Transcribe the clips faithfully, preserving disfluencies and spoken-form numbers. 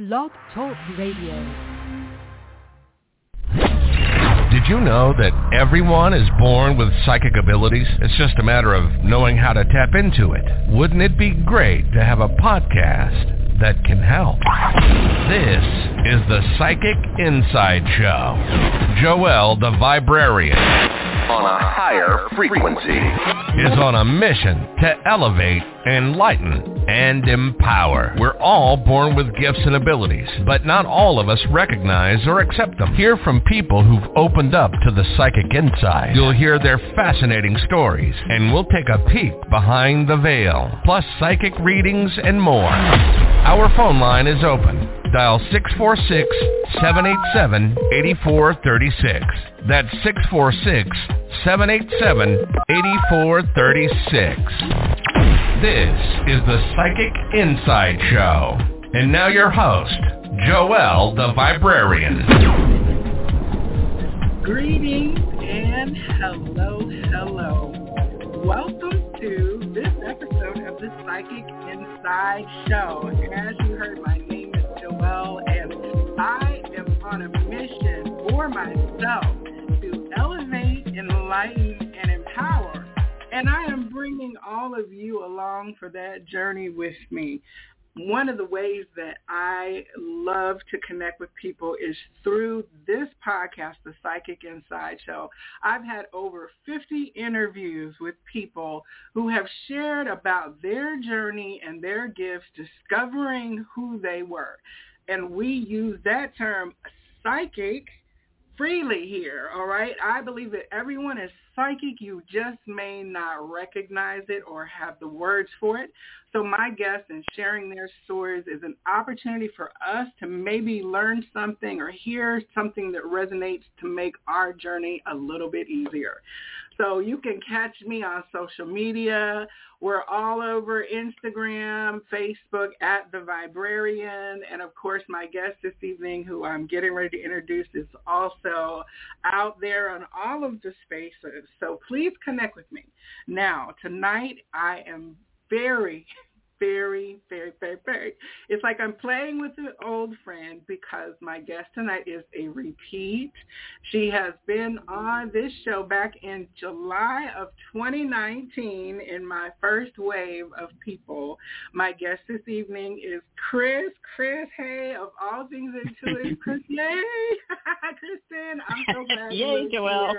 Blog Talk Radio. Did you know that everyone is born with psychic abilities? It's just a matter of knowing how to tap into it. Wouldn't it be great to have a podcast that can help? This is the Psychic Inside Show. Joelle the Vibrarian, on a higher frequency, is on a mission to elevate, enlighten, and empower. We're all born with gifts and abilities, but not all of us recognize or accept them. Hear from people who've opened up to the psychic inside. You'll hear their fascinating stories, and we'll take a peek behind the veil, plus psychic readings and more. Our phone line is open. Dial six four six, seven eight seven, eight four three six. That's six four six, seven eight seven, eight four three six. This is the Psychic Inside Show. And now your host, Joelle the Vibrarian. Greetings and hello, hello. Welcome to this episode of the Psychic Inside Show. As you heard, my name is Joelle, and I am on a mission for myself to elevate, enlighten, and empower. And I am bringing all of you along for that journey with me. One of the ways that I love to connect with people is through this podcast, The Psychic Inside Show. I've had over fifty interviews with people who have shared about their journey and their gifts, discovering who they were. And we use that term, psychic, freely here, all right? I believe that everyone is psychic. You just may not recognize it or have the words for it. So my guests and sharing their stories is an opportunity for us to maybe learn something or hear something that resonates to make our journey a little bit easier. So you can catch me on social media. We're all over Instagram, Facebook, at The Vibrarian. And, of course, my guest this evening, who I'm getting ready to introduce, is also out there on all of the spaces. So please connect with me. Now, tonight I am very, very, very, very, very, it's like I'm playing with an old friend because my guest tonight is a repeat. She has been on this show back in July of twenty nineteen in my first wave of people. My guest this evening is Chris. Chris, hey, of all things intuitive, Chris, yay! Kristen, I'm so glad yay, Joelle.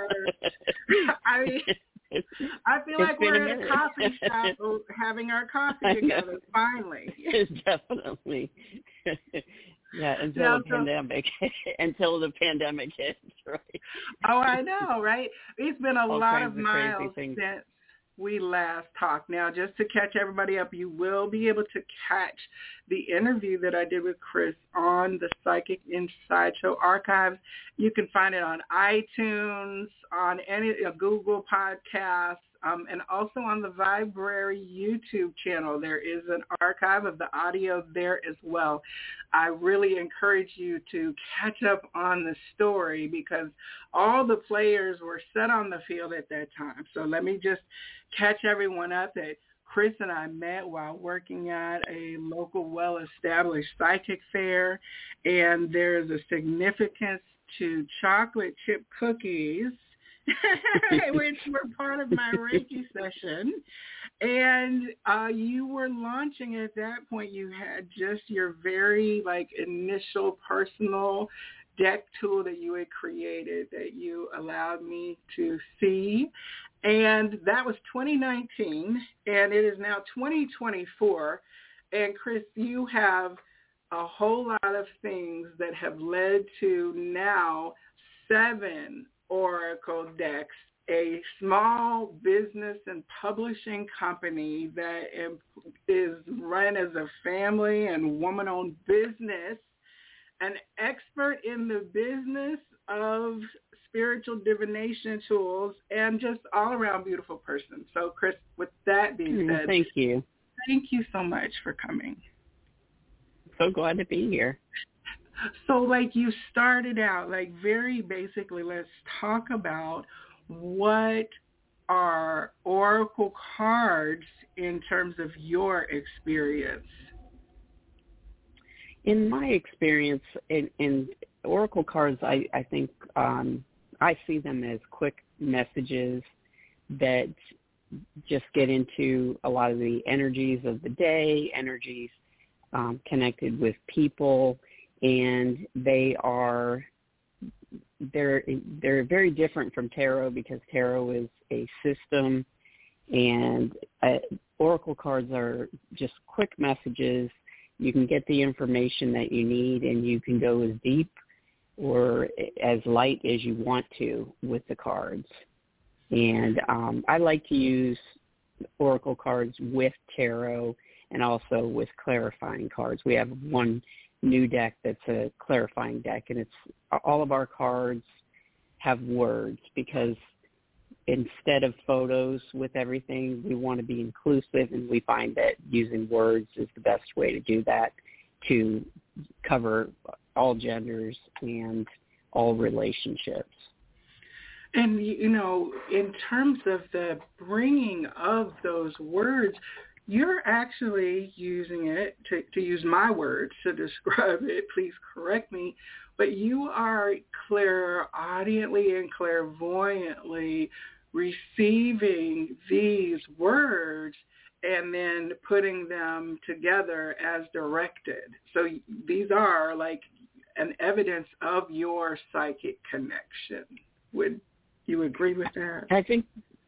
I mean, I feel it's like we're a at a coffee shop having our coffee together, finally. Definitely. Yeah, until yeah, the so, pandemic, until the pandemic hits, right? Oh, I know, right? It's been a All lot of of miles since we last talked. Now, just to catch everybody up, you will be able to catch the interview that I did with Chris on the Psychic Inside Show archives. You can find it on iTunes, on any uh, Google Podcasts, um, and also on the Vibrary YouTube channel. There is an archive of the audio there as well. I really encourage you to catch up on the story because all the players were set on the field at that time. So let me just catch everyone up that Chris and I met while working at a local well-established psychic fair, and there's a significance to chocolate chip cookies, which were part of my Reiki session. And uh, you were launching at that point. You had just your very like initial personal deck tool that you had created that you allowed me to see. And that was twenty nineteen, and it is now twenty twenty-four. And Chris, you have a whole lot of things that have led to now seven Oracle decks, a small business and publishing company that is run as a family and woman-owned business, an expert in the business of spiritual divination tools, and just all-around beautiful person. So, Chris, with that being said, thank you. Thank you so much for coming. So glad to be here. So, like you started out, like very basically, let's talk about what are Oracle cards in terms of your experience. In my experience, in, in Oracle cards, I, I think um, I see them as quick messages that just get into a lot of the energies of the day, energies um, connected with people, and they are they're they're very different from tarot because tarot is a system, and uh, Oracle cards are just quick messages. You can get the information that you need, and you can go as deep or as light as you want to with the cards. And um, I like to use Oracle cards with tarot and also with clarifying cards. We have one new deck that's a clarifying deck, and it's all of our cards have words because instead of photos with everything, we want to be inclusive, and we find that using words is the best way to do that, to cover all genders and all relationships. And, you know, in terms of the bringing of those words, you're actually using it, to, to use my words to describe it, please correct me, but you are clairaudiently and clairvoyantly receiving these words and then putting them together as directed. So these are like an evidence of your psychic connection. Would you agree with that? I think,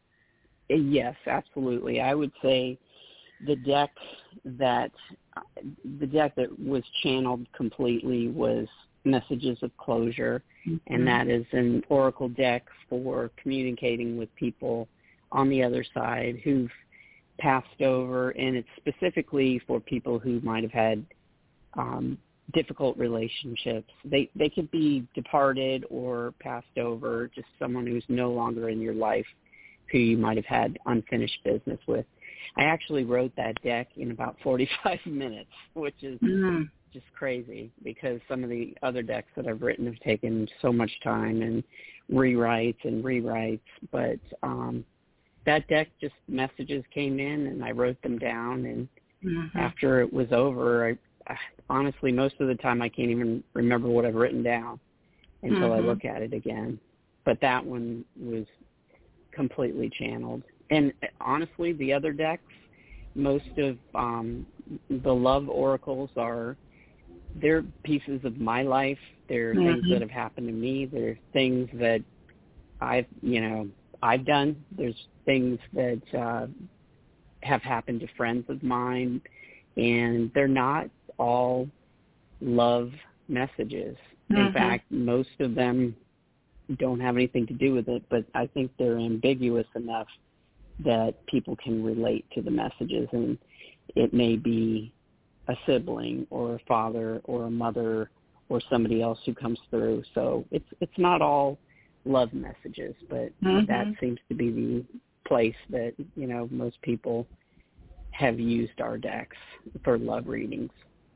yes, absolutely. I would say the deck that the deck that was channeled completely was Messages of Closure, mm-hmm. and that is an oracle deck for communicating with people on the other side who've passed over, and it's specifically for people who might have had um, difficult relationships. They they could be departed or passed over, just someone who's no longer in your life who you might have had unfinished business with. I actually wrote that deck in about forty-five minutes, which is mm. just crazy because some of the other decks that I've written have taken so much time and rewrites and rewrites. But um, that deck, just messages came in and I wrote them down. And mm-hmm. after it was over, I, I, honestly, most of the time I can't even remember what I've written down until mm-hmm. I look at it again. But that one was completely channeled. And honestly, the other decks, most of um, the love oracles are, they're pieces of my life. They're mm-hmm. things that have happened to me. They're things that I've, you know, I've done. There's things that uh, have happened to friends of mine, and they're not all love messages. Mm-hmm. In fact, most of them don't have anything to do with it, but I think they're ambiguous enough that people can relate to the messages, and it may be a sibling or a father or a mother or somebody else who comes through. So it's it's not all love messages, but mm-hmm. that seems to be the place that, you know, most people have used our decks for love readings.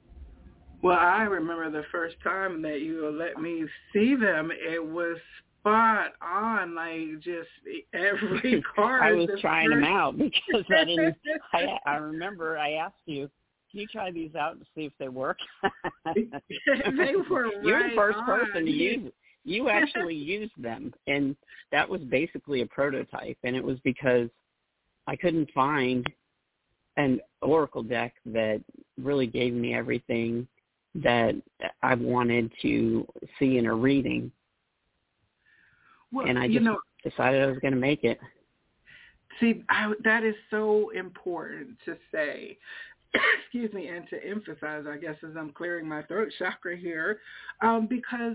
Well, I remember the first time that you let me see them, it was spot on, like just every card. I was trying first... them out because I didn't, I, I remember I asked you, can you try these out and see if they work? They were right You're the first on. person to use it. You actually used them, and that was basically a prototype, and it was because I couldn't find an oracle deck that really gave me everything that I wanted to see in a reading. Well, and I just you know, decided I was going to make it. See, I, that is so important to say, excuse me, and to emphasize, I guess, as I'm clearing my throat chakra here, um, because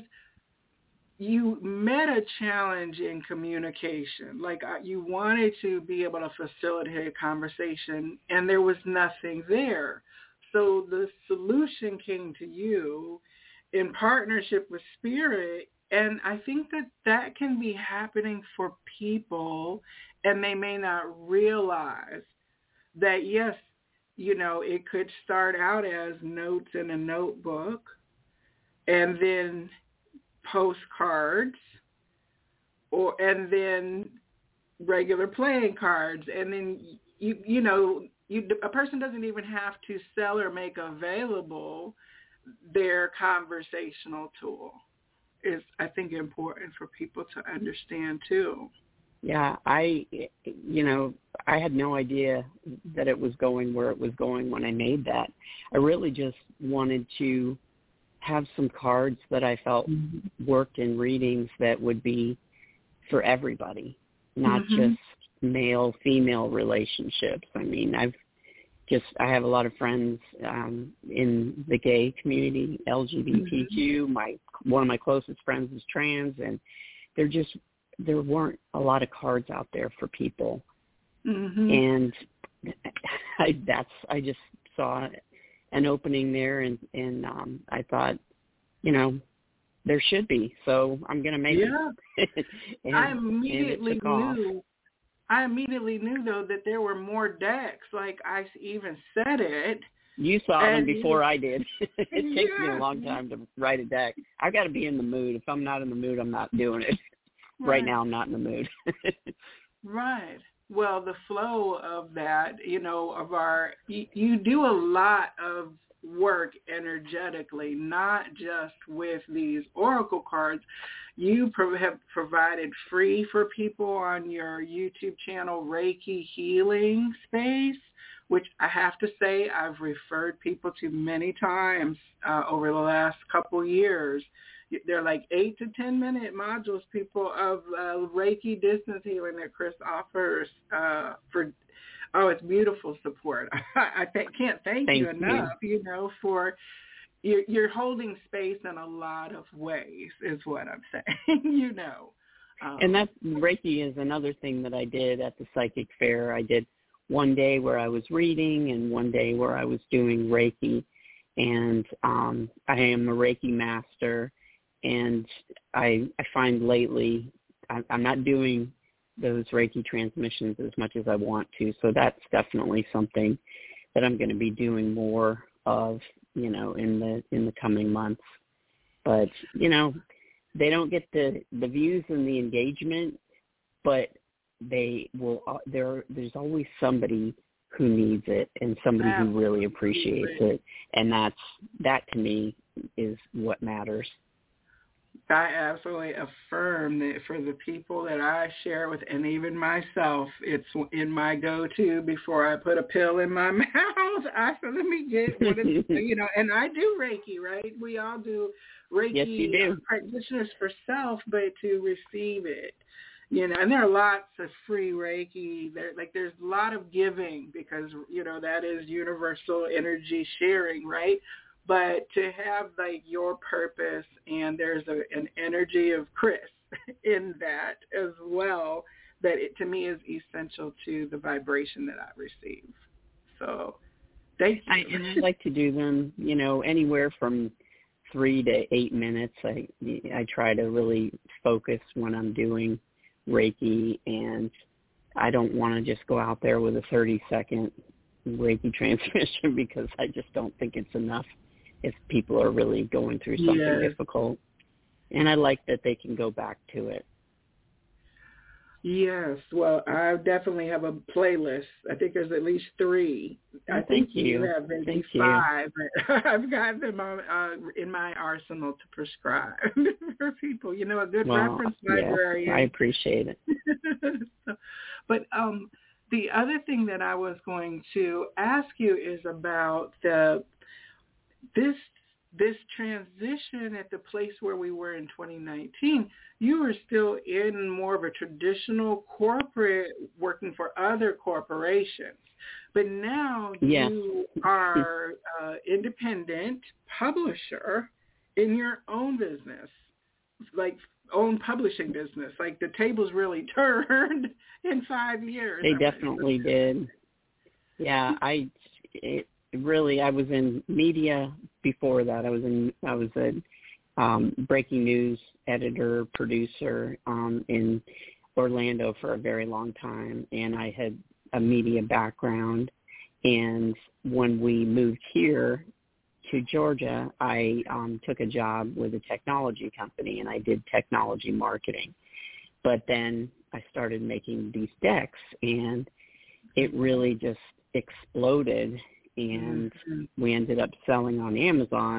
you met a challenge in communication. Like uh, you wanted to be able to facilitate a conversation, and there was nothing there. So the solution came to you in partnership with Spirit. And I think that that can be happening for people, and they may not realize that, yes, you know, it could start out as notes in a notebook and then postcards or and then regular playing cards. And then, you you know, you, a person doesn't even have to sell or make available their conversational tool is, I think, important for people to understand too. Yeah, I, you know, I had no idea that it was going where it was going when I made that. I really just wanted to have some cards that I felt worked in readings that would be for everybody, not mm-hmm. just male-female relationships. I mean, I've just, I have a lot of friends um, in the gay community, L G B T Q. Mm-hmm. My one of my closest friends is trans, and they're just, there weren't a lot of cards out there for people. Mm-hmm. And I, that's, I just saw an opening there, and, and um, I thought, you know, there should be, so I'm going to make yeah. it. and, I immediately and knew, off. I immediately knew, though, that there were more decks. Like, I even said it. You saw and them before I did. It yeah. takes me a long time to write a deck. I've got to be in the mood. If I'm not in the mood, I'm not doing it. Right, right now, I'm not in the mood. Right. Well, the flow of that, you know, of our, you, you do a lot of work energetically, not just with these oracle cards. You pro- have provided free for people on your YouTube channel, Reiki Healing Space, which I have to say I've referred people to many times uh, over the last couple years. They're like eight to ten minute modules, people, of uh, Reiki distance healing that Chris offers uh, for. Oh, it's beautiful support. I th- can't thank, thank you enough, you. you know, for you're, you're holding space in a lot of ways is what I'm saying, you know. Um, and that Reiki is another thing that I did at the Psychic Fair. I did one day where I was reading and one day where I was doing Reiki. And um, I am a Reiki master. And I, I find lately I, I'm not doing those Reiki transmissions as much as I want to. So that's definitely something that I'm going to be doing more of, you know, in the in the coming months. But, you know, they don't get the, the views and the engagement, but they will, there, there's always somebody who needs it and somebody who really appreciates it. And that's, that to me is what matters. I absolutely affirm that for the people that I share with, and even myself, it's in my go-to before I put a pill in my mouth. I said, let me get what is, you know, and I do Reiki, right? We all do Reiki yes, you do. practitioners for self, but to receive it, you know, and there are lots of free Reiki. There, like there's a lot of giving because, you know, that is universal energy sharing, right? But to have like your purpose, and there's a, an energy of Chris in that as well, that it to me is essential to the vibration that I receive. So thank you. I, and I like to do them, you know, anywhere from three to eight minutes. I I try to really focus when I'm doing Reiki, and I don't want to just go out there with a thirty second Reiki transmission because I just don't think it's enough if people are really going through something yes. difficult. And I like that they can go back to it. Yes. Well, I definitely have a playlist. I think there's at least three. Oh, I think thank you. you have maybe thank five. You. I've got them on, uh, in my arsenal to prescribe for people. You know, a good well, reference library. Yeah, I appreciate it. so, but um, the other thing that I was going to ask you is about the This this transition at the place where we were in twenty nineteen, you were still in more of a traditional corporate, working for other corporations. But now yes. you are uh, independent publisher in your own business, like own publishing business. Like the tables really turned in five years. They definitely did. Yeah, I... It, Really, I was in media before that. I was in I was a um, breaking news editor, producer um, in Orlando for a very long time, and I had a media background. And when we moved here to Georgia, I um, took a job with a technology company, and I did technology marketing. But then I started making these decks, and it really just exploded. And we ended up selling on Amazon,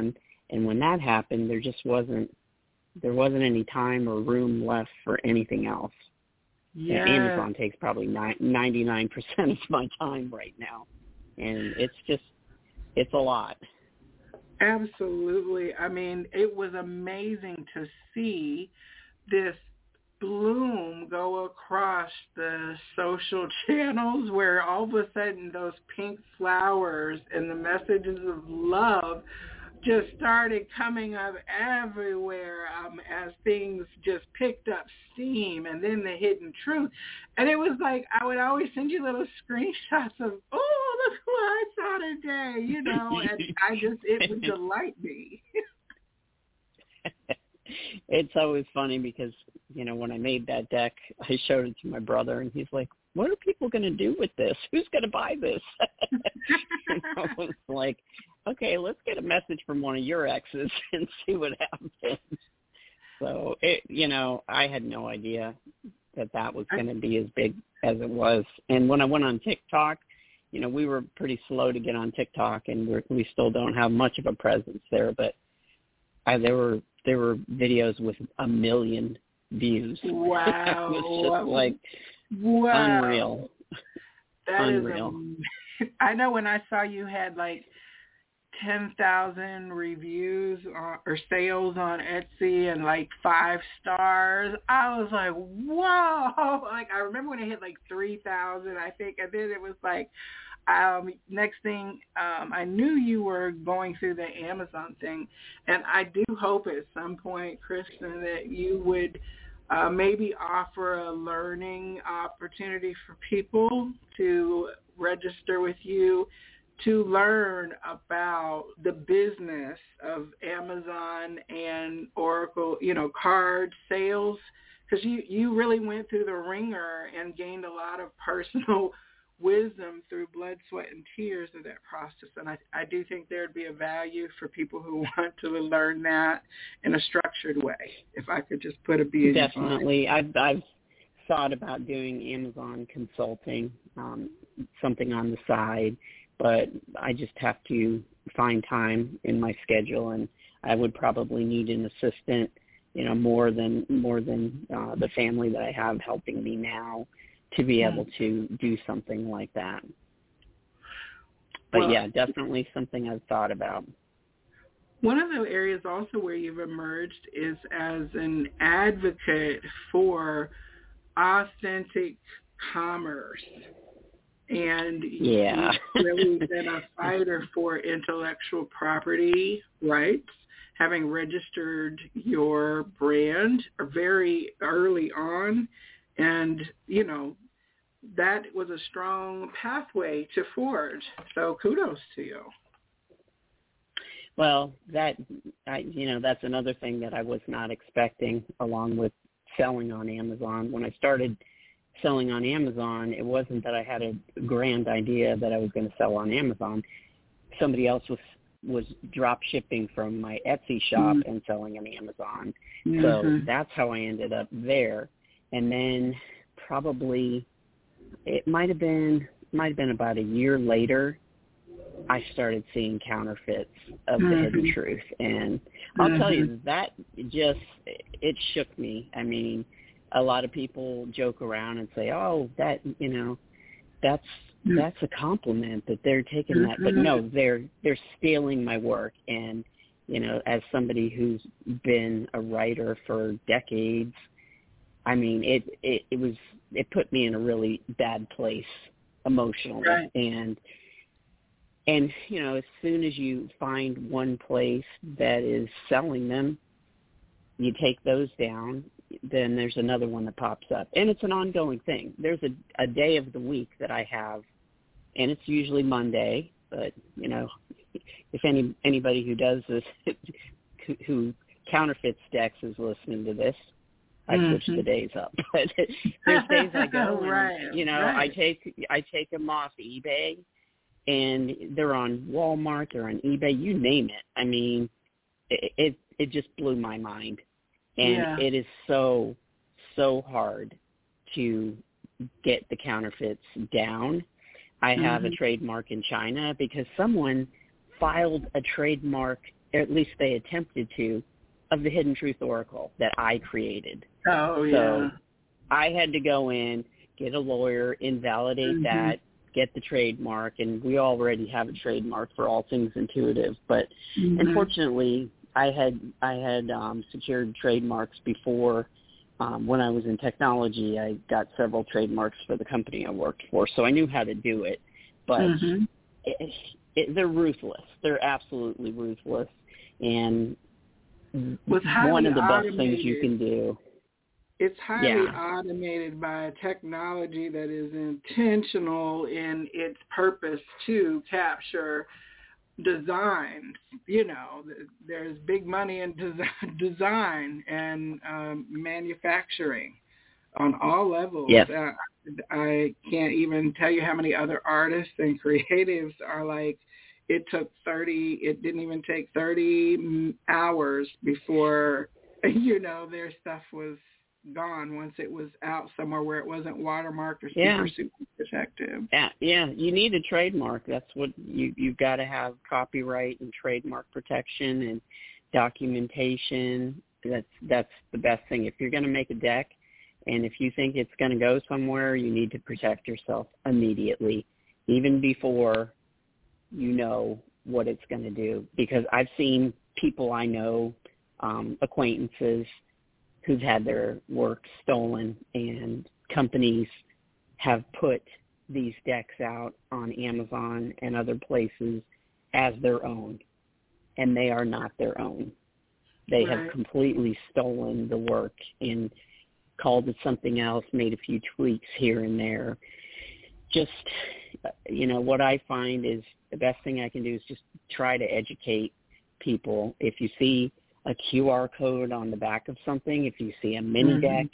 And when that happened, there just wasn't there wasn't any time or room left for anything else. Yeah. And Amazon takes probably ninety-nine percent of my time right now. And it's just, it's a lot. Absolutely. I mean, it was amazing to see this bloom go across the social channels where all of a sudden those pink flowers and the messages of love just started coming up everywhere um, as things just picked up steam, and then the hidden truth. And it was like I would always send you little screenshots of, oh, look who I saw today, you know, and I just, it would delight me. It's always funny because, you know, when I made that deck, I showed it to my brother, and he's like, what are people going to do with this? Who's going to buy this? And I was like, okay, let's get a message from one of your exes and see what happens. So, it, you know, I had no idea that that was going to be as big as it was. And when I went on TikTok, you know, we were pretty slow to get on TikTok, and we're, we still don't have much of a presence there. But I, there were there were videos with a million views. Wow. It was just like wow. unreal. That unreal. Is a, I know when I saw you had like ten thousand reviews uh, or sales on Etsy and like five stars, I was like, whoa. Like I remember when it hit like three thousand, I think, and then it was like, um, next thing, um, I knew you were going through the Amazon thing, and I do hope at some point, Kristen, that you would uh, maybe offer a learning opportunity for people to register with you to learn about the business of Amazon and Oracle, you know, card sales, because you, you really went through the ringer and gained a lot of personal wisdom through blood, sweat, and tears of that process. And I, I do think there would be a value for people who want to learn that in a structured way, if I could just put a B in. Definitely. I've, I've thought about doing Amazon consulting, um, something on the side, but I just have to find time in my schedule, and I would probably need an assistant, you know, more than more than uh, the family that I have helping me now to be able to do something like that. But well, yeah, definitely something I've thought about. One of the areas also where you've emerged is as an advocate for authentic commerce. And yeah. you've really been a fighter for intellectual property rights, having registered your brand very early on. And, you know, that was a strong pathway to forge. So kudos to you. Well, that, I, you know, that's another thing that I was not expecting, along with selling on Amazon. When I started selling on Amazon, it wasn't that I had a grand idea that I was going to sell on Amazon. Somebody else was was drop shipping from my Etsy shop mm-hmm. and selling on Amazon. Mm-hmm. So that's how I ended up there. And then probably it might have been might have been about a year later, I started seeing counterfeits of mm-hmm. the hidden truth. And I'll mm-hmm. tell you, that just, it shook me. I mean, a lot of people joke around and say, oh, that, you know, that's mm-hmm. that's a compliment that they're taking mm-hmm. that. But no, they're they're stealing my work. And, you know, as somebody who's been a writer for decades, I mean, it, it, it was, it put me in a really bad place emotionally. Right. And, and, you know, as soon as you find one place that is selling them, you take those down, then there's another one that pops up. And it's an ongoing thing. There's a, a day of the week that I have, and it's usually Monday, but, you know, if any anybody who does this, who counterfeits decks is listening to this, I mm-hmm. switch the days up. But there's days I go and, right, you know, right. I take I take them off eBay, and they're on Walmart, they're on eBay, you name it. I mean, it it, it just blew my mind. And yeah. it is so, so hard to get the counterfeits down. I have mm-hmm. a trademark in China because someone filed a trademark at least they attempted to, of the Hidden Truth Oracle that I created. Oh, yeah. So I had to go in, get a lawyer, invalidate mm-hmm. that, get the trademark, and we already have a trademark for All Things Intuitive. But mm-hmm. unfortunately, I had I had um, secured trademarks before. Um, when I was in technology, I got several trademarks for the company I worked for, so I knew how to do it. But mm-hmm. it, it, they're ruthless. They're absolutely ruthless. And one of the automated. best things you can do. It's highly yeah. automated by a technology that is intentional in its purpose to capture designs. You know, there's big money in des- design and um, manufacturing on all levels. Yes. Uh, I can't even tell you how many other artists and creatives are like, it took thirty, it didn't even take thirty hours before, you know, their stuff was gone once it was out somewhere where it wasn't watermarked or super, yeah. super protected. Yeah, yeah, you need a trademark. That's what you, you've got to have copyright and trademark protection and documentation. That's, that's the best thing. If you're going to make a deck and if you think it's going to go somewhere, you need to protect yourself immediately, even before you know what it's going to do. Because I've seen people I know, um, acquaintances, who've had their work stolen, and companies have put these decks out on Amazon and other places as their own, and they are not their own. They right. have completely stolen the work and called it something else, made a few tweaks here and there. Just, you know, what I find is the best thing I can do is just try to educate people. If you see a Q R code on the back of something, if you see a mini mm-hmm. deck,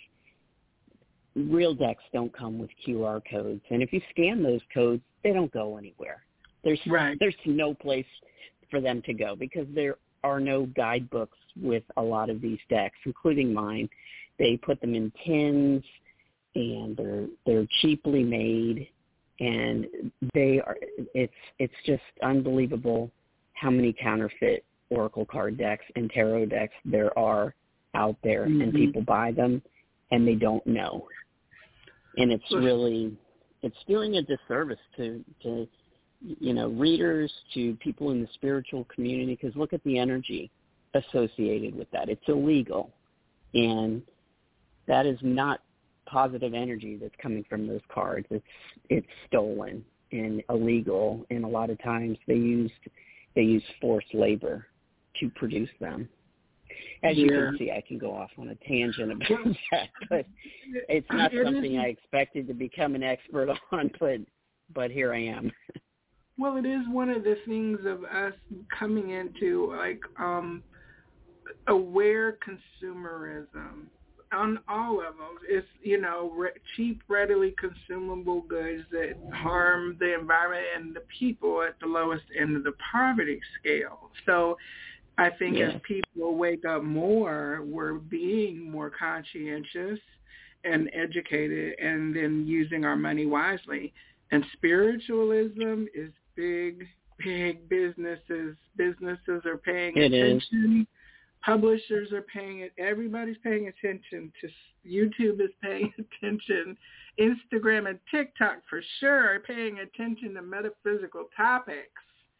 real decks don't come with Q R codes. And if you scan those codes, they don't go anywhere. There's right. there's no place for them to go because there are no guidebooks with a lot of these decks, including mine. They put them in tins, and they're they're cheaply made, and they are it's it's just unbelievable how many counterfeit Oracle card decks and tarot decks there are out there, mm-hmm. and people buy them and they don't know. And it's really, it's doing a disservice to, to, you know, readers, to people in the spiritual community, because look at the energy associated with that. It's illegal. And that is not positive energy that's coming from those cards. It's, it's stolen and illegal. And a lot of times they used, they use forced labor to produce them. As yeah. you can see, I can go off on a tangent about that, but it's not it something is, I expected to become an expert on, but but here I am. Well, it is one of the things of us coming into, like, um, aware consumerism on all levels. It's, you know, re- cheap, readily consumable goods that harm the environment and the people at the lowest end of the poverty scale. So I think yeah. as people wake up more, we're being more conscientious and educated, and then using our money wisely. And spiritualism is big, big businesses. Businesses are paying it attention. Is. Publishers are paying it. Everybody's paying attention to YouTube is paying attention. Instagram and TikTok for sure are paying attention to metaphysical topics.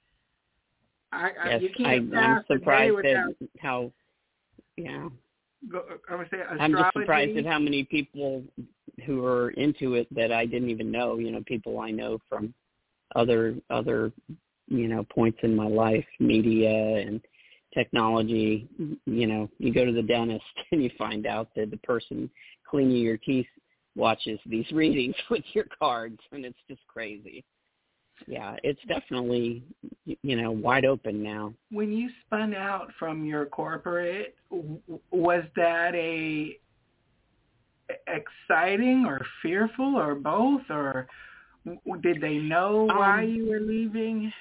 I, I, yes, you can't I, I'm surprised without, at how, yeah. Go, I would say I'm just surprised at how many people who are into it that I didn't even know. You know, people I know from other other, you know, points in my life, media and technology. You know, you go to the dentist and you find out that the person cleaning your teeth watches these readings with your cards, and it's just crazy. Yeah, it's definitely, you know, wide open now. When you spun out from your corporate, was that a exciting or fearful or both, or did they know why um, you were leaving?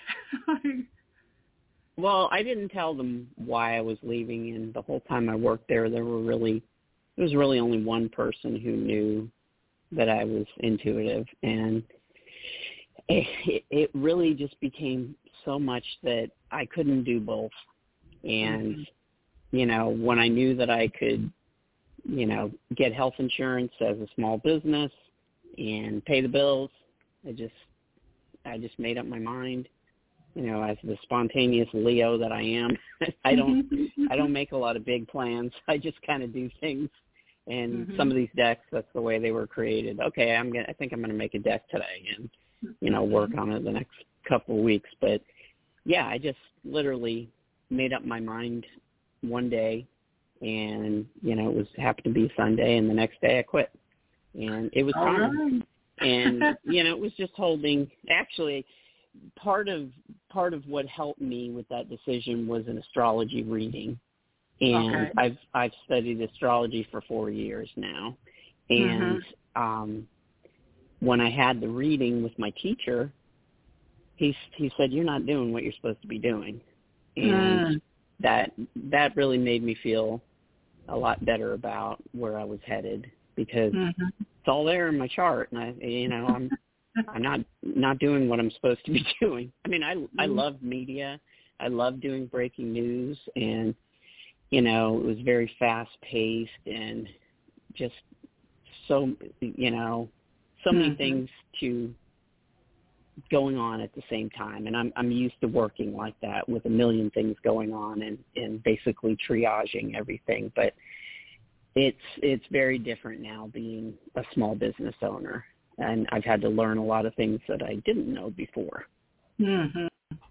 Well, I didn't tell them why I was leaving, and the whole time I worked there, there were really, there was really only one person who knew that I was intuitive, and It, it really just became so much that I couldn't do both. And, mm-hmm. you know, when I knew that I could, you know, get health insurance as a small business and pay the bills, I just, I just made up my mind. You know, as the spontaneous Leo that I am, I don't, I don't make a lot of big plans. I just kind of do things. And mm-hmm. some of these decks, that's the way they were created. Okay, I'm gonna, I think I'm gonna make a deck today, and you know, work on it the next couple of weeks. But yeah, I just literally made up my mind one day, and you know, it was happened to be Sunday, and the next day I quit, and it was time. Right. And you know, it was just holding. Actually, part of part of what helped me with that decision was an astrology reading. And okay. I've I've studied astrology for four years now, and mm-hmm. um, when I had the reading with my teacher, he he said, "You're not doing what you're supposed to be doing," and mm. that that really made me feel a lot better about where I was headed, because mm-hmm. it's all there in my chart, and I you know I'm I'm not not doing what I'm supposed to be doing. I mean, I mm-hmm. I love media, I love doing breaking news, and you know, it was very fast-paced and just so, you know, so many mm-hmm. things to going on at the same time. And I'm I'm used to working like that with a million things going on and, and basically triaging everything. But it's it's very different now being a small business owner. And I've had to learn a lot of things that I didn't know before. Mm-hmm.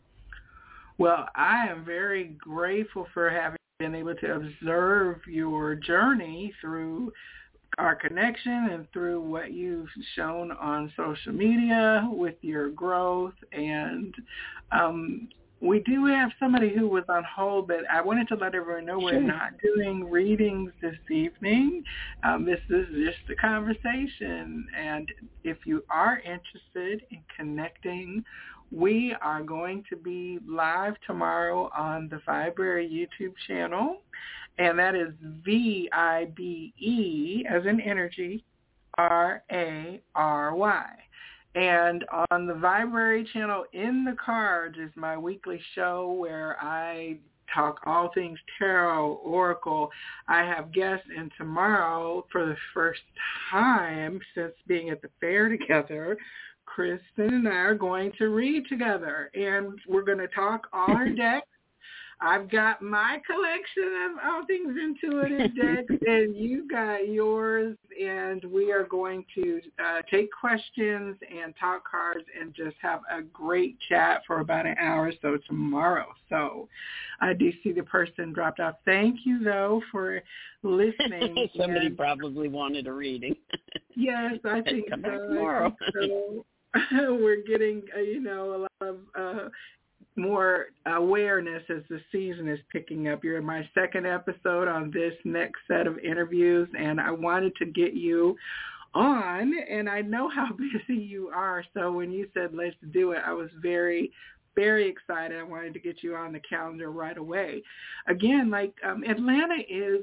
Well, I am very grateful for having been able to observe your journey through our connection and through what you've shown on social media with your growth. And um, we do have somebody who was on hold, but I wanted to let everyone know we're not doing readings this evening. Um, this is just a conversation. And if you are interested in connecting, we are going to be live tomorrow on the Vibrary YouTube channel, and that is V I B E, as in energy, R A R Y. And on the Vibrary channel, In the Cards is my weekly show where I talk all things tarot, oracle. I have guests, and tomorrow, for the first time since being at the fair together, Kristen and I are going to read together, and we're going to talk all our decks. I've got my collection of all things intuitive decks, and you got yours, and we are going to uh, take questions and talk cards and just have a great chat for about an hour or so tomorrow. So I do see the person dropped off. Thank you, though, for listening. Somebody and, probably wanted a reading. Yes, I think Come so. back tomorrow. So we're getting, uh, you know, a lot of uh, more awareness as the season is picking up. You're my second episode on this next set of interviews, and I wanted to get you on, and I know how busy you are. So when you said let's do it, I was very, very excited. I wanted to get you on the calendar right away. Again, like um, Atlanta is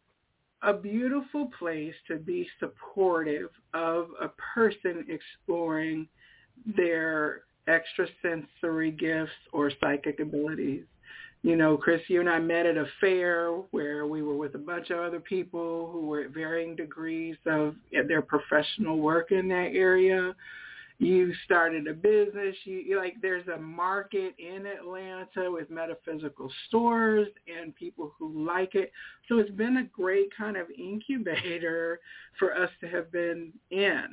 a beautiful place to be supportive of a person exploring their extrasensory gifts or psychic abilities. You know, Chris, you and I met at a fair where we were with a bunch of other people who were at varying degrees of their professional work in that area. You started a business. You, you like, there's a market in Atlanta with metaphysical stores and people who like it. So it's been a great kind of incubator for us to have been in.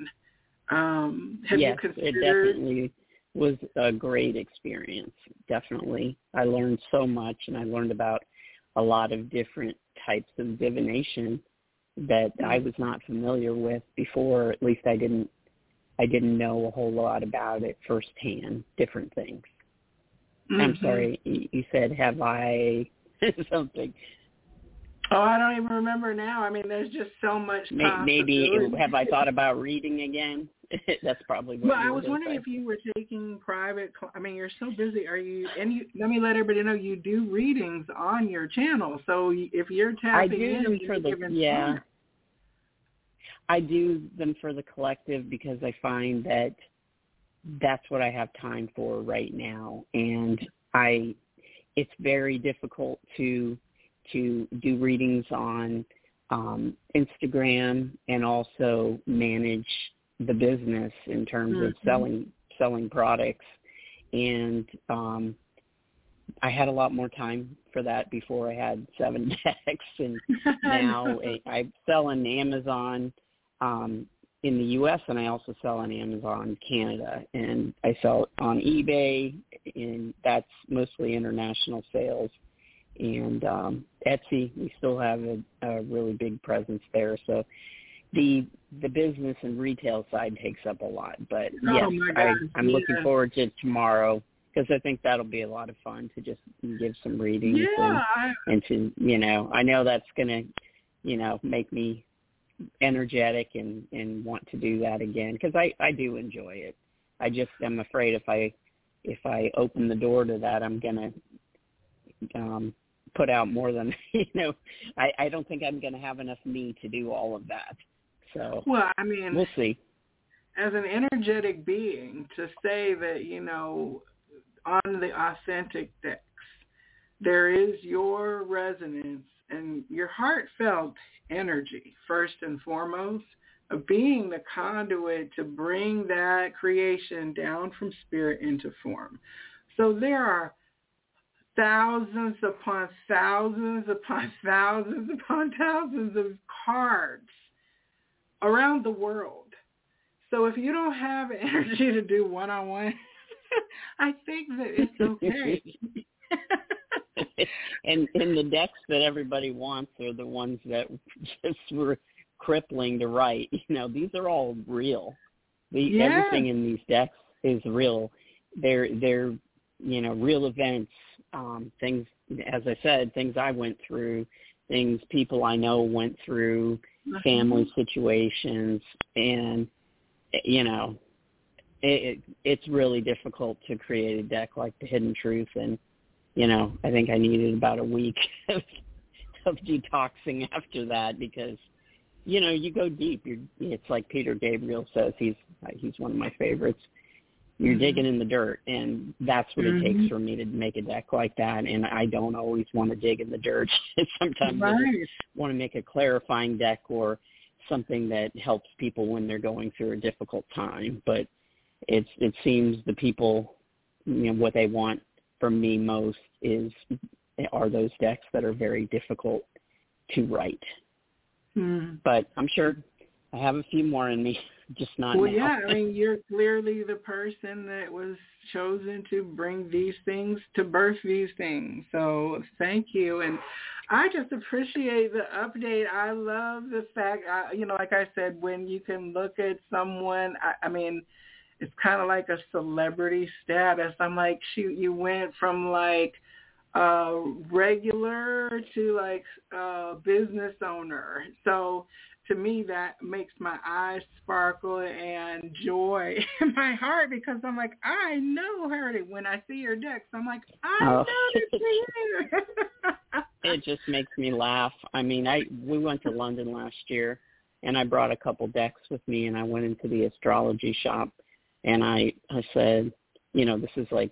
Um, have yes, you considered? It definitely was a great experience. Definitely. I learned so much, and I learned about a lot of different types of divination that I was not familiar with before. At least I didn't I didn't know a whole lot about it firsthand, different things. Mm-hmm. I'm sorry, you said, have I something? Oh, I don't even remember now. I mean, there's just so much Maybe, have I thought about reading again? That's probably what Well, you I was wondering say. if you were taking private, I mean, you're so busy. Are you, and you, let me let everybody know you do readings on your channel. So if you're tapping I do in, them for the, yeah. Time. I do them for the collective because I find that that's what I have time for right now. And I, it's very difficult to to do readings on um, Instagram and also manage the business in terms mm-hmm. of selling selling products. And um, I had a lot more time for that before I had seven decks, and now I, I sell on Amazon um, in the U S, and I also sell on Amazon Canada, and I sell on eBay, and that's mostly international sales. And um, Etsy, we still have a, a really big presence there. So the the business and retail side takes up a lot. But oh yes, I, I'm yeah. looking forward to tomorrow, because I think that'll be a lot of fun to just give some readings yeah, and, and to, you know, I know that's going to, you know, make me energetic and, and want to do that again, because I, I do enjoy it. I just am afraid if I if I open the door to that, I'm going to um, put out more than, you know, I, I don't think I'm going to have enough me to do all of that. So well, I mean, we'll see. As an energetic being, to say that, you know, on the authentic decks, there is your resonance and your heartfelt energy, first and foremost, of being the conduit to bring that creation down from spirit into form. So there are thousands upon thousands upon thousands upon thousands of cards around the world. So if you don't have energy to do one-on-one, I think that it's okay. and and the decks that everybody wants are the ones that just were crippling to write. You know, these are all real. The yeah. everything in these decks is real. They're they're you know real events, um, things. As I said, things I went through, things people I know went through, family situations, and you know. It, it's really difficult to create a deck like the Hidden Truth, and you know I think I needed about a week of, of detoxing after that, because you know you go deep. You're, it's like Peter Gabriel says. He's he's one of my favorites. You're mm-hmm. digging in the dirt, and that's what mm-hmm. it takes for me to make a deck like that. And I don't always want to dig in the dirt. Sometimes right. I just want to make a clarifying deck or something that helps people when they're going through a difficult time, but It's, it seems the people, you know, what they want from me most is are those decks that are very difficult to write. Mm. But I'm sure I have a few more in me, just not well, now. yeah, I mean, you're clearly the person that was chosen to bring these things, to birth these things. So thank you. And I just appreciate the update. I love the fact, I, you know, like I said, when you can look at someone, I, I mean, it's kind of like a celebrity status. I'm like, shoot, you went from like uh, regular to like uh, business owner. So to me, that makes my eyes sparkle and joy in my heart, because I'm like, I know her. When I see her decks, I'm like, I oh. know this is her. It just makes me laugh. I mean, I we went to London last year, and I brought a couple decks with me, and I went into the astrology shop. And I, I said, you know, this is like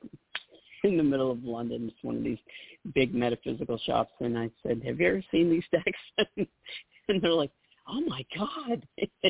in the middle of London. It's one of these big metaphysical shops. And I said, have you ever seen these decks? And they're like, oh, my God.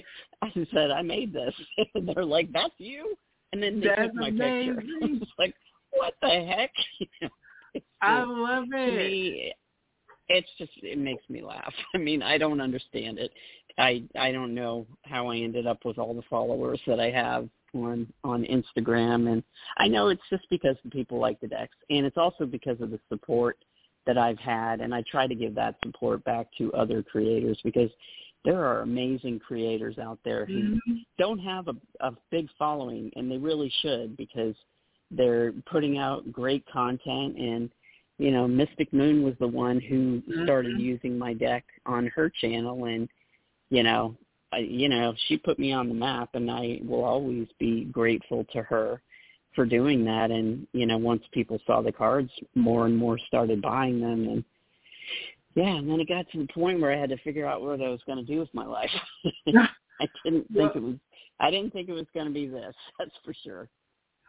I said, I made this. And they're like, that's you? And then they that's took my amazing. picture. I was like, what the heck? You know, it's I just, love it. To me, it's just, it makes me laugh. I mean, I don't understand it. I I don't know how I ended up with all the followers that I have on on Instagram, and I know it's just because the people like the decks, and it's also because of the support that I've had, and I try to give that support back to other creators, because there are amazing creators out there who mm-hmm. don't have a, a big following, and they really should, because they're putting out great content. And you know, Mystic Moon was the one who mm-hmm. started using my deck on her channel, and you know, I, you know, she put me on the map, and I will always be grateful to her for doing that. And, you know, once people saw the cards, more and more started buying them. And, yeah, and then it got to the point where I had to figure out what I was going to do with my life. I didn't think well, it was, I didn't think it was going to be this, that's for sure.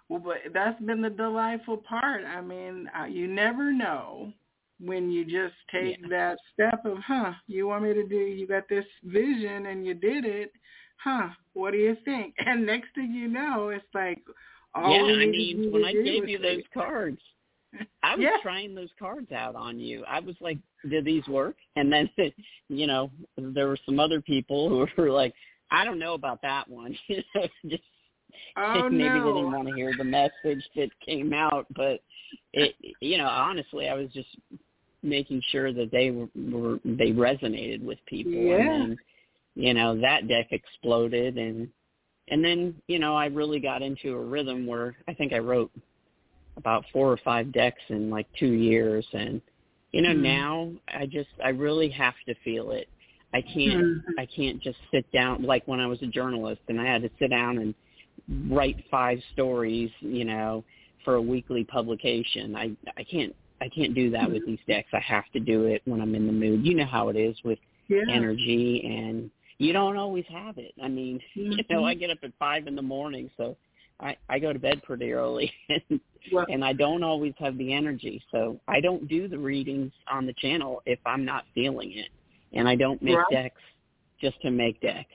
Well, but that's been the delightful part. I mean, uh, you never know when you just take Yeah. that step of, huh, you want me to do, you got this vision and you did it, huh, what do you think? And next thing you know, it's like, all Yeah, we I needed mean, you when to I do gave was you say, those cards, I was yeah. trying those cards out on you. I was like, did these work? And then, you know, there were some other people who were like, I don't know about that one. You know, just Oh, maybe no. they didn't want to hear the message that came out. But, it, you know, honestly, I was just making sure that they were, were they resonated with people. Yeah. And then, you know, that deck exploded. And, and then, you know, I really got into a rhythm where I think I wrote about four or five decks in like two years. And, you know, mm. now I just, I really have to feel it. I can't, mm. I can't just sit down like when I was a journalist and I had to sit down and write five stories, you know, for a weekly publication. I, I can't, I can't do that with these decks. I have to do it when I'm in the mood. You know how it is with yeah. energy, and you don't always have it. I mean, mm-hmm. you know, I get up at five in the morning, so I, I go to bed pretty early, and, well, and I don't always have the energy. So I don't do the readings on the channel if I'm not feeling it, and I don't make right. decks just to make decks.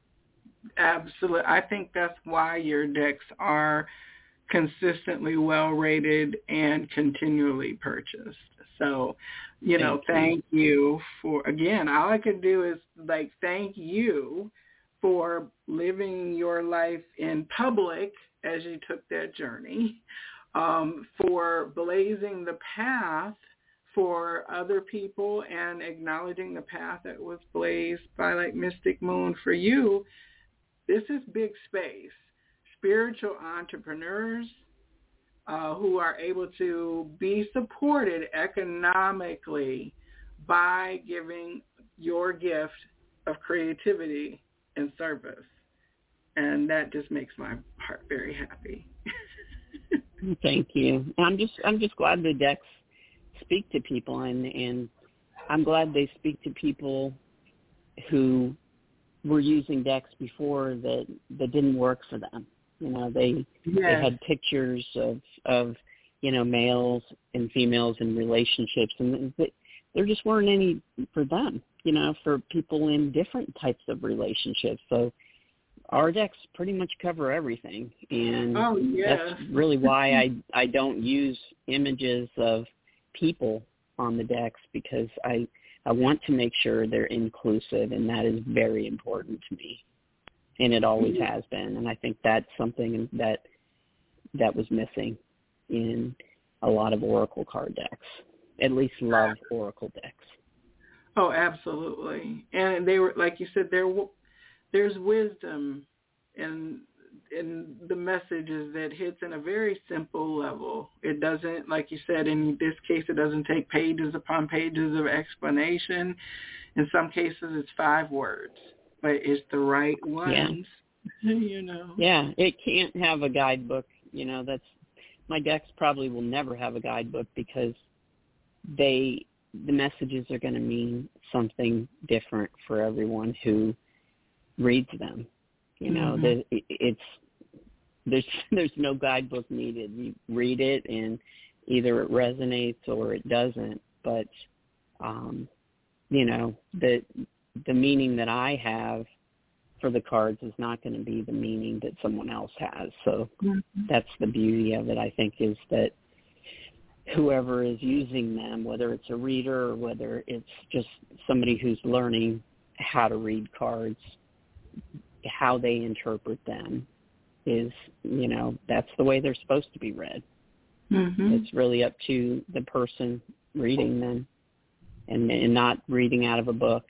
Absolutely. I think that's why your decks are consistently well rated and continually purchased. So, you Thank know, you. thank you for, again, all I can do is like thank you for living your life in public as you took that journey, um, for blazing the path for other people and acknowledging the path that was blazed by like Mystic Moon for you. This is big space. Spiritual entrepreneurs uh, who are able to be supported economically by giving your gift of creativity and service. And that just makes my heart very happy. Thank you. I'm just I'm just glad the decks speak to people, and, and I'm glad they speak to people who were using decks before that, that didn't work for them. You know, they yes. they had pictures of, of, you know, males and females in relationships, and there just weren't any for them, you know, for people in different types of relationships. So our decks pretty much cover everything, and oh, yes. that's really why I, I don't use images of people on the decks, because I I want to make sure they're inclusive, and that is very important to me, and it always mm-hmm. has been. And I think that's something that that was missing in a lot of Oracle card decks, at least love Oracle decks. Oh, absolutely. And they were, like you said, there there's wisdom in in the messages that hits in a very simple level. It doesn't, like you said, in this case, it doesn't take pages upon pages of explanation. In some cases, it's five words, but it's the right ones, yeah. you know. Yeah, it can't have a guidebook. You know, that's, my decks probably will never have a guidebook, because they, the messages are going to mean something different for everyone who reads them. You know, mm-hmm. the, it, it's there's there's no guidebook needed. You read it, and either it resonates or it doesn't. But um, you know, the the meaning that I have for the cards is not going to be the meaning that someone else has. So mm-hmm. that's the beauty of it, I think, is that whoever is using them, whether it's a reader or whether it's just somebody who's learning how to read cards, how they interpret them is, you know, that's the way they're supposed to be read. Mm-hmm. It's really up to the person reading them, and, and not reading out of a book.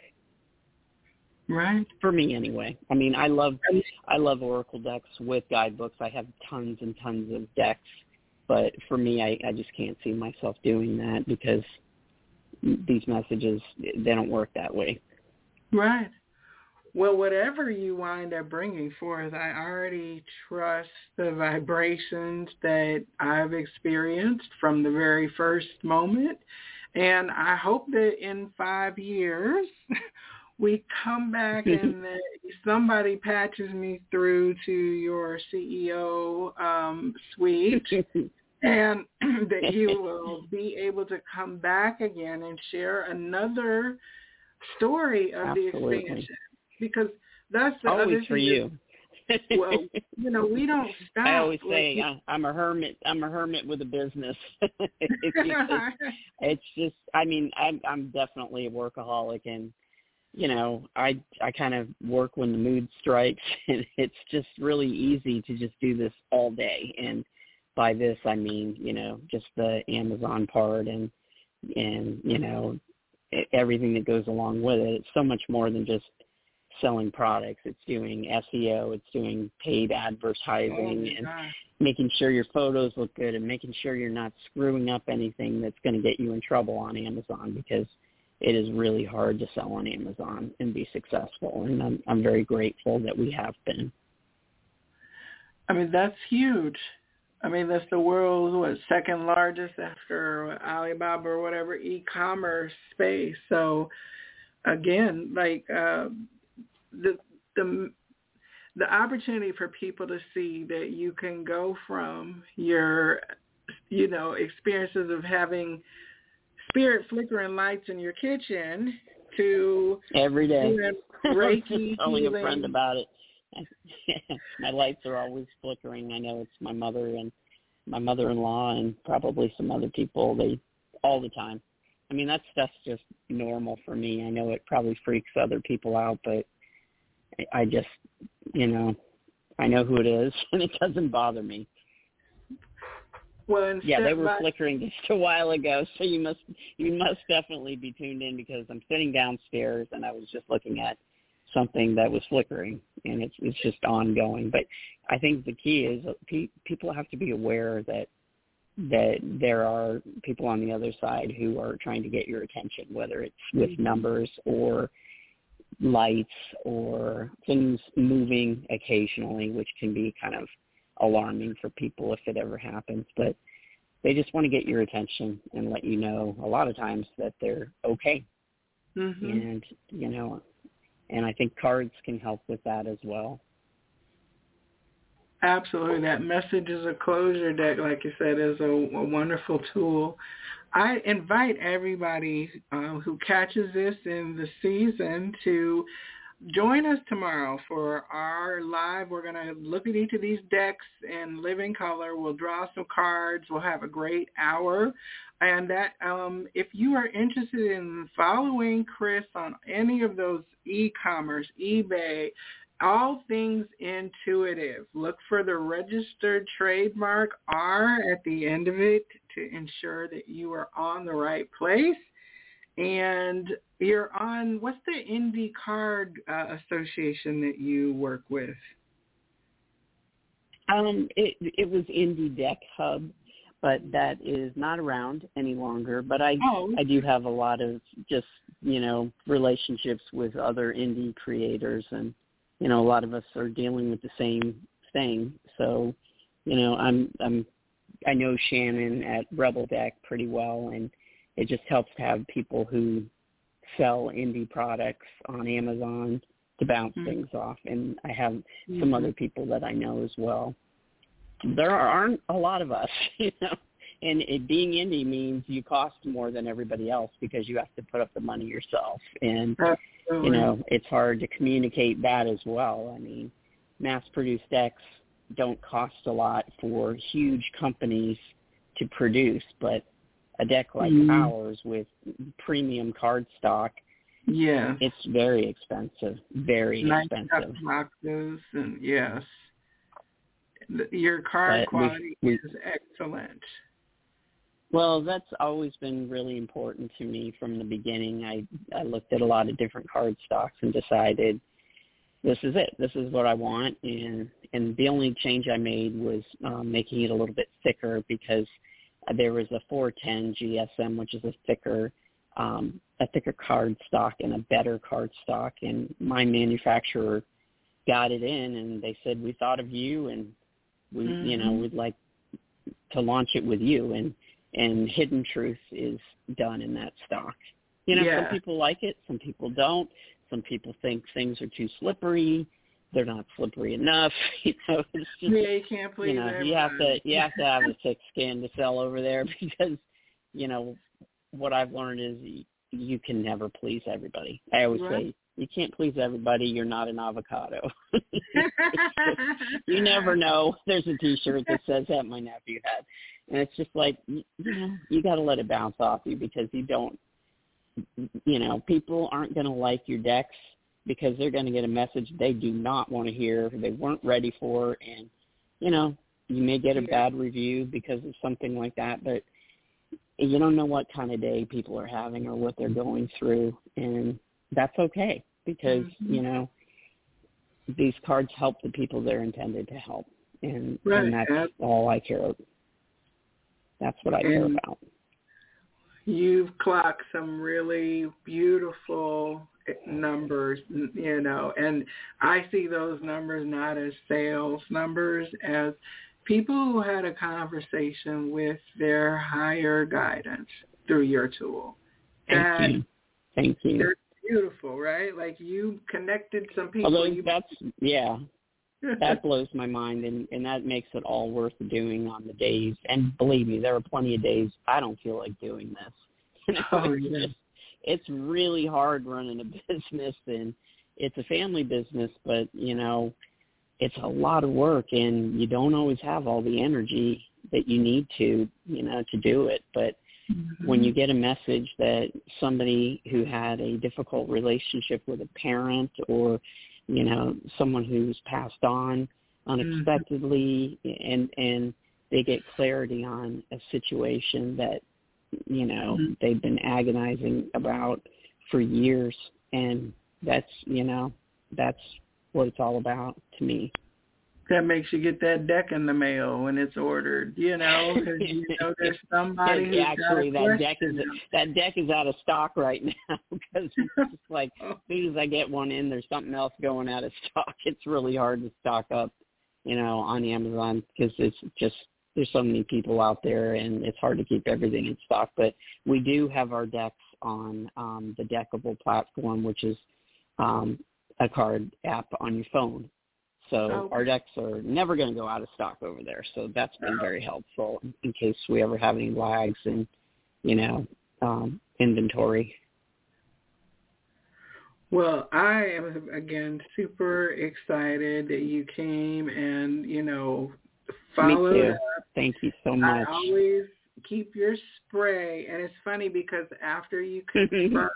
Right. For me, anyway. I mean, I love I love Oracle decks with guidebooks. I have tons and tons of decks, but for me, I, I just can't see myself doing that, because these messages, they don't work that way. Right. Well, whatever you wind up bringing forth, I already trust the vibrations that I've experienced from the very first moment. And I hope that in five years, we come back and uh, somebody patches me through to your C E O um, suite, and that you will be able to come back again and share another story of Absolutely. the expansion. Because that's the always other for thing you. Is, well, you know, we don't stop. I always say like, I, I'm a hermit. I'm a hermit with a business. it's, it's just, I mean, I'm, I'm definitely a workaholic, and you know, I I kind of work when the mood strikes, and it's just really easy to just do this all day. And by this, I mean, you know, just the Amazon part and and you know everything that goes along with it. It's so much more than just selling products. It's doing S E O, it's doing paid advertising, oh, and gosh. making sure your photos look good, and making sure you're not screwing up anything that's going to get you in trouble on Amazon, because it is really hard to sell on Amazon and be successful. And I'm, I'm very grateful that we have been. I mean, that's huge. I mean, that's the world's what, second largest after Alibaba or whatever e-commerce space. So again, like, uh, the the the opportunity for people to see that you can go from your, you know, experiences of having spirit flickering lights in your kitchen to every day Reiki telling healing. a friend about it. My lights are always flickering. I know it's my mother and my mother-in-law and probably some other people. They all the time. I mean, that stuff's just normal for me. I know it probably freaks other people out, but I just, you know, I know who it is, and it doesn't bother me. Well, yeah, they were by- flickering just a while ago, so you must you must definitely be tuned in, because I'm sitting downstairs and I was just looking at something that was flickering, and it's it's just ongoing. But I think the key is pe- people have to be aware that that there are people on the other side who are trying to get your attention, whether it's with numbers or lights or things moving occasionally, which can be kind of alarming for people if it ever happens. But they just want to get your attention and let you know a lot of times that they're okay. Mm-hmm. And, you know, and I think cards can help with that as well. Absolutely. That messages of closure deck, like you said, is a, a wonderful tool. I invite everybody um, who catches this in the season to join us tomorrow for our live. We're going to look at each of these decks in living color. We'll draw some cards. We'll have a great hour. And that um, if you are interested in following Chris on any of those e-commerce, eBay, all things intuitive, look for the registered trademark R at the end of it to ensure that you are on the right place. And you're on, what's the Indie Card uh, Association that you work with? Um, it, it was Indie Deck Hub, but that is not around any longer. But I, oh. I do have a lot of just, you know, relationships with other indie creators, and you know, a lot of us are dealing with the same thing. So, you know, I'm, I'm, I know Shannon at Rebel Deck pretty well, and it just helps to have people who sell indie products on Amazon to bounce mm-hmm. things off. And I have mm-hmm. some other people that I know as well. There aren't a lot of us, you know, and it, being indie means you cost more than everybody else because you have to put up the money yourself. And, Absolutely. you know, it's hard to communicate that as well. I mean, mass-produced decks don't cost a lot for huge companies to produce, but a deck like mm-hmm. ours with premium cardstock, yeah, it's very expensive, very nice expensive. Boxes and yes, your card but quality we, we, is excellent. Well, that's always been really important to me from the beginning. I, I looked at a lot of different cardstocks and decided this is it. This is what I want. And, and the only change I made was um, making it a little bit thicker because there was a four ten G S M, which is a thicker um, a thicker cardstock and a better cardstock. And my manufacturer got it in, and they said, we thought of you, and we, mm-hmm. you know, we'd like to launch it with you. And and Hidden Truth is done in that stock. You know, yeah. some people like it, some people don't. Some people think things are too slippery. They're not slippery enough. You know, it's just, yeah, you can't please you know, everybody. you have to you have to have a thick skin to sell over there because, you know, what I've learned is you, you can never please everybody. I always right. say, you can't please everybody. You're not an avocado. Just, you never know. There's a T-shirt that says that my nephew had. And it's just like, you know, you got to let it bounce off you because you don't, you know, people aren't going to like your decks because they're going to get a message they do not want to hear, they weren't ready for, and, you know, you may get a bad review because of something like that, but you don't know what kind of day people are having or what they're going through, and that's okay because, mm-hmm. you know, these cards help the people they're intended to help, and, right. and that's yep. all I care about. That's what I and care about. You've clocked some really beautiful numbers, you know, and I see those numbers not as sales numbers, as people who had a conversation with their higher guidance through your tool. Thank that, you. Thank you. They're beautiful, right? Like you connected some people. Although you... that's, yeah, that blows my mind, and, and that makes it all worth doing on the days. And believe me, there are plenty of days I don't feel like doing this. You know, oh, it's, yeah. just, it's really hard running a business, and it's a family business, but, you know, it's a lot of work, and you don't always have all the energy that you need to, you know, to do it. But mm-hmm. when you get a message that somebody who had a difficult relationship with a parent or, you know, someone who's passed on unexpectedly, mm-hmm. and and they get clarity on a situation that, you know, mm-hmm. they've been agonizing about for years, and that's, you know, that's what it's all about to me. That makes you get that deck in the mail when it's ordered, you know, because you know there's somebody who's actually got a that deck is that deck is out of stock right now because it's just like oh. as soon as I get one in, there's something else going out of stock. It's really hard to stock up, you know, on Amazon because it's just there's so many people out there and it's hard to keep everything in stock. But we do have our decks on um, the Deckable platform, which is um, a card app on your phone. So okay. our decks are never going to go out of stock over there. So that's been very helpful in case we ever have any lags in, you know, um, inventory. Well, I am, again, super excited that you came and, you know, followed Me too. up. Thank you so much. I always keep your spray. And it's funny because after you confirmed,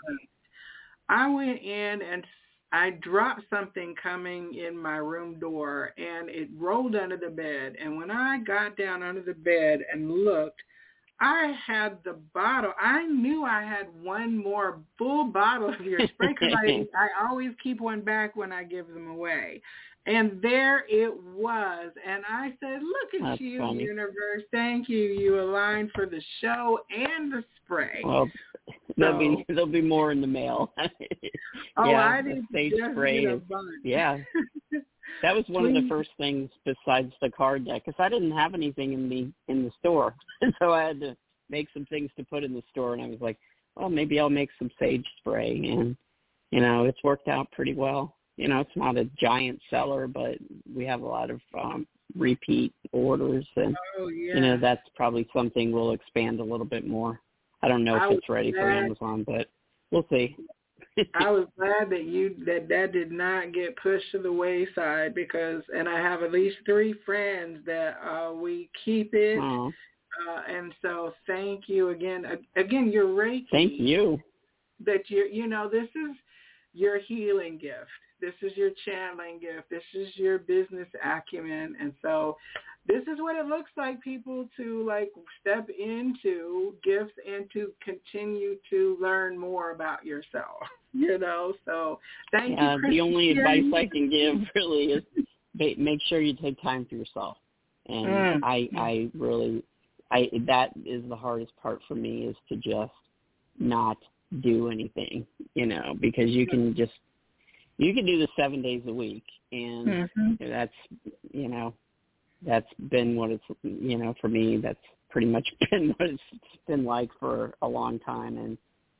I went in and I dropped something coming in my room door, and it rolled under the bed. And when I got down under the bed and looked, I had the bottle. I knew I had one more full bottle of your spray because I, I always keep one back when I give them away. And there it was. And I said, look at That's you, funny. universe. Thank you. You aligned for the show and the spray. Well, so, there'll be there'll be more in the mail. oh, yeah, I didn't stage just spray get a is, bunch. yeah. That was one Please. of the first things besides the card deck because I didn't have anything in the in the store, so I had to make some things to put in the store. And I was like, well, maybe I'll make some sage spray, and you know, it's worked out pretty well. You know, it's not a giant seller, but we have a lot of um, repeat orders, and oh, yeah. you know, that's probably something we'll expand a little bit more. I don't know if I it's ready glad, for Amazon, but we'll see. I was glad that you that that did not get pushed to the wayside because, and I have at least three friends that uh, we keep it, oh. uh, and so thank you again. Again, your Reiki. Thank you. That you you know this is your healing gift. This is your channeling gift. This is your business acumen. And so this is what it looks like, people, to like step into gifts and to continue to learn more about yourself, you know. So thank yeah, you, Chris. The only advice I can give really is make sure you take time for yourself. And mm. I, I really, I that is the hardest part for me is to just not do anything, you know, because you can just, you can do this seven days a week, and mm-hmm. that's, you know, that's been what it's, you know, for me, that's pretty much been what it's been like for a long time. And,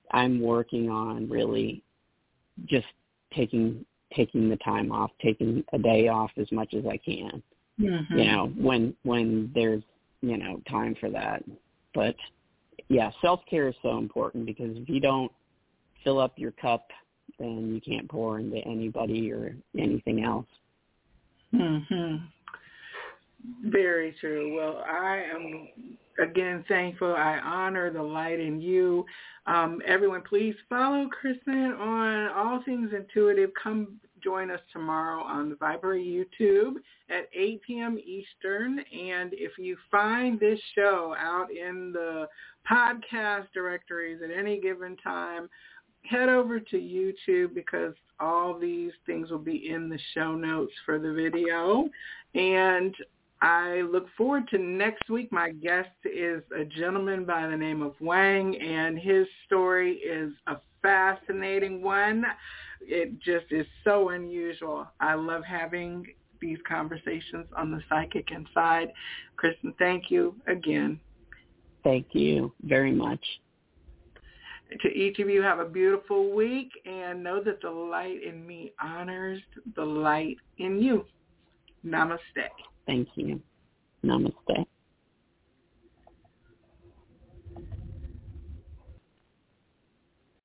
I'm working on really just taking taking the time off, taking a day off as much as I can. Mm-hmm. You know, when when there's, you know, time for that. But yeah, self-care is so important, because if you don't fill up your cup, then you can't pour into anybody or anything else. Mm-hmm. Very true. Well, I am, again, thankful. I honor the light in you. Um, everyone, please follow Kristen on All Things Intuitive. Come join us tomorrow on the Viber YouTube at eight p.m. Eastern. And if you find this show out in the podcast directories at any given time, head over to YouTube, because all these things will be in the show notes for the video. And I look forward to next week. My guest is a gentleman by the name of Wang, and his story is a fascinating one. It just is so unusual. I love having these conversations on the Psychic Inside. Kristen, thank you again. Thank you very much. To each of you, have a beautiful week, and know that the light in me honors the light in you. Namaste. Thank you. Namaste.